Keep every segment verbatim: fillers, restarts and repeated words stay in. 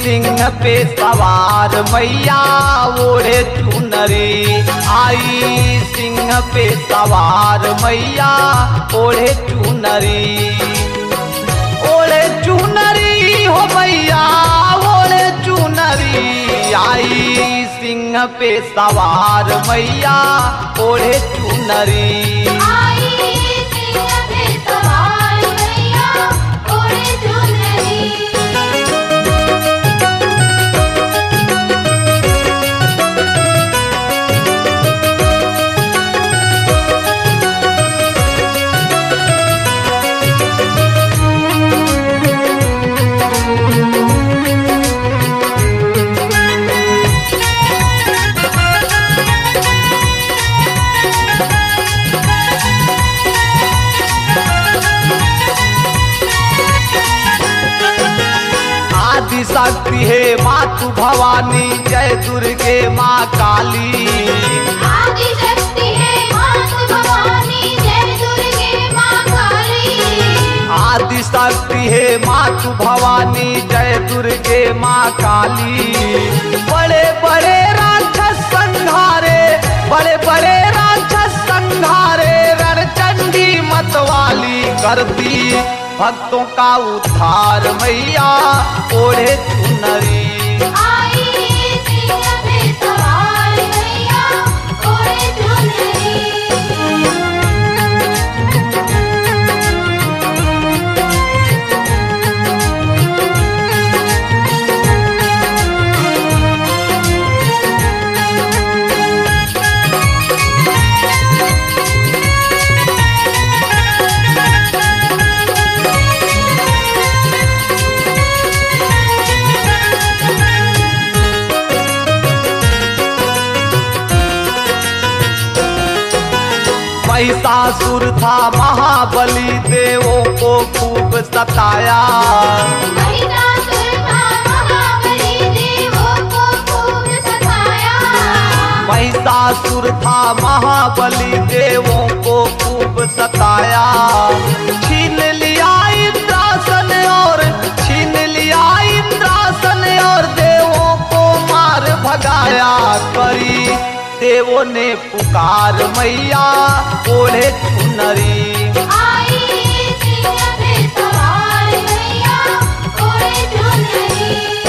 सिंह पे सवार मैया ओढ़े चुनरी, आई सिंह पे सवार मैया ओढ़े चुनरी, ओढ़े चुनरी हो मैया ओढ़े चुनरी, आई सिंह पे सवार मैया ओढ़े चुनरी। शक्ति है मातु भवानी जय दुर्गे माँ काली, आदि शक्ति है मातु भवानी जय दुर्गे माँ काली, आदि शक्ति है मातु भवानी जय दुर्गे माँ काली। बड़े बड़े राक्षस संहारे, बड़े बड़े राक्षस संहारे, रणचंडी मतवाली करती भक्तों का उद्धार मैया ओढ़े चुनरी। आई सिंह पे सवार मैया ओढ़े चुनरी। महिषासुर था महाबली देवों को खूब सताया, महिषासुर था महाबली देवों को खूब सताया, महिषासुर था महाबली देवों को खूब सताया। छीन लिया इंद्रासन और छीन लिया इंद्रासन और देवों को मार भगाया। करी देवों ने पुकार मैया ओढ़े चुनरी, आई सिंह पे सवार मैया ओढ़े चुनरी।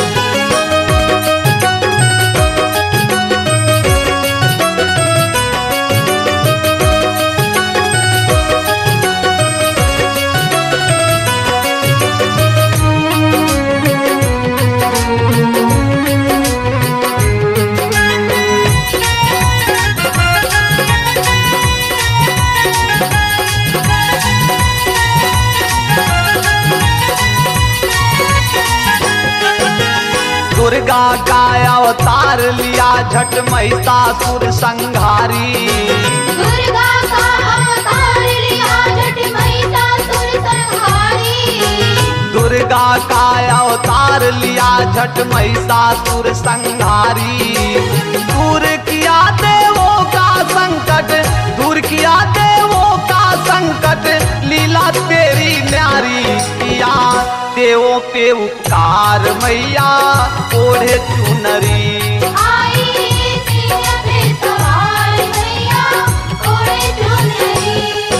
दुर्गा का अवतार लिया झट महिषासुर संहारी, दुर्गा का अवतार लिया झट महिषासुर संहारी, दुर्गा का अवतार लिया झट महिषासुर संहारी। दूर किया देवों का संकट, दूर किया देवों का संकट, लीला तेरी न्यारी। किया देवों पे उपकार मैया ओढ़े चुनरी, आई सिंह पे सवार मैया ओढ़े चुनरी।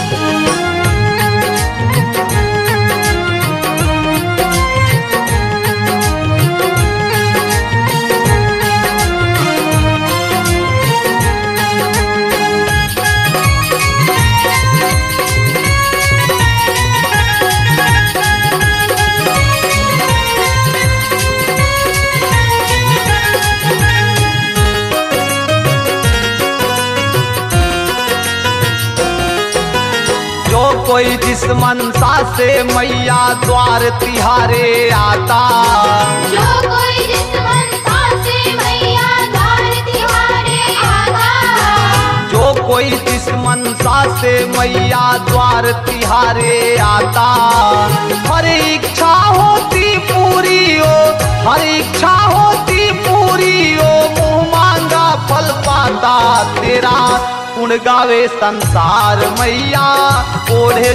कोई जिस मनसा से मैया द्वार तिहारे आता, जो कोई जिस मनसा से मैया द्वार तिहारे आता, जो कोई जिस मनसा से मैया द्वार तिहारे आता। हर इच्छा होती पूरी हो, हर इच्छा होती पूरी हो, मुँह मांगा फल पाता तेरा गुण गावे संसार मैया ओढ़े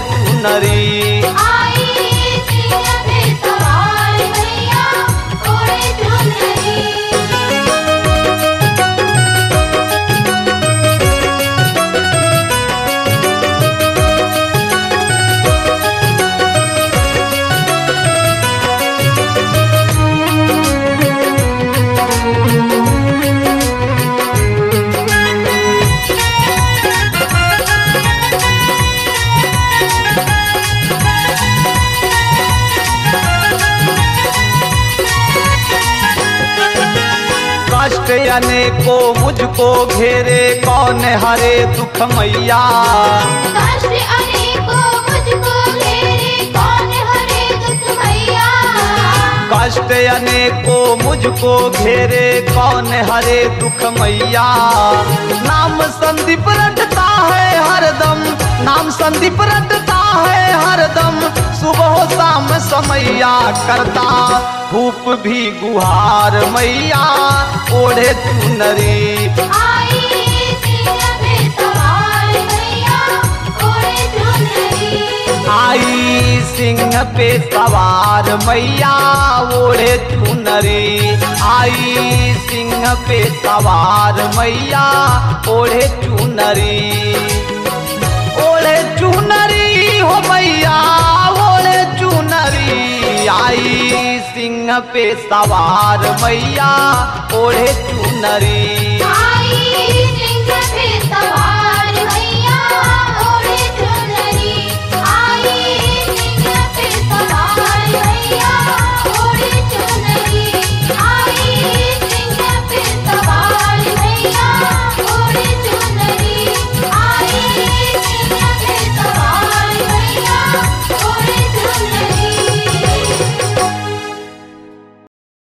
चुनरी। आई सिंह पे सवार मैया ओढ़े चुनरी। अनेको मुझको घेरे कौन हरे दुख मैया। कष्ट अनेकों मुझको घेरे कौन हरे दुख मैया। कष्ट अनेको मुझको घेरे कौन हरे दुख मैया। नाम संदीप रटता है हरदम, नाम संदीप रटता है हरदम, सुबह शाम समैया करता धूप भी गुहार मैया ओढ़े चुनरी। आई सिंह पे सवार मैया ओढ़े चुनरी। आई सिंह पे सवार मैया ओढ़े चुनरी। आई सिंह पे सवार मैया ओढ़े चुनरी। ओढ़े चुनरी हो मैया ओढ़े चुनरी। आई सिंह पे सवार मैया ओढ़े चुनरी।